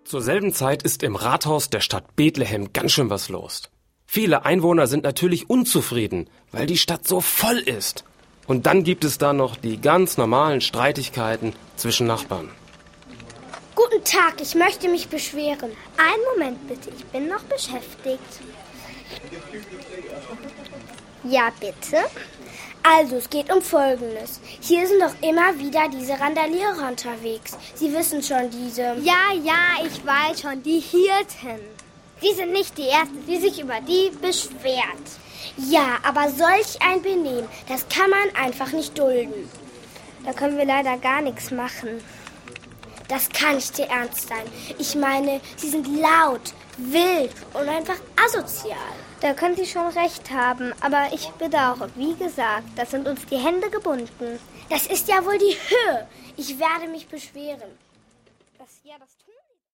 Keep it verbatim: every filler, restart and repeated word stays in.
Zur selben Zeit ist im Rathaus der Stadt Bethlehem ganz schön was los. Viele Einwohner sind natürlich unzufrieden, weil die Stadt so voll ist. Und dann gibt es da noch die ganz normalen Streitigkeiten zwischen Nachbarn. Guten Tag, ich möchte mich beschweren. Einen Moment bitte, ich bin noch beschäftigt. Ja, bitte? Also, es geht um Folgendes. Hier sind doch immer wieder diese Randalierer unterwegs. Sie wissen schon, diese... Ja, ja, ich weiß schon, die Hirten. Sie sind nicht die Erste, die sich über die beschwert. Ja, aber solch ein Benehmen, das kann man einfach nicht dulden. Da können wir leider gar nichts machen. Das kann nicht Ihr Ernst sein. Ich meine, Sie sind laut, wild und einfach asozial. Da können Sie schon recht haben, aber ich bedauere, wie gesagt, da sind uns die Hände gebunden. Das ist ja wohl die Höhe. Ich werde mich beschweren. Das, ja, das tun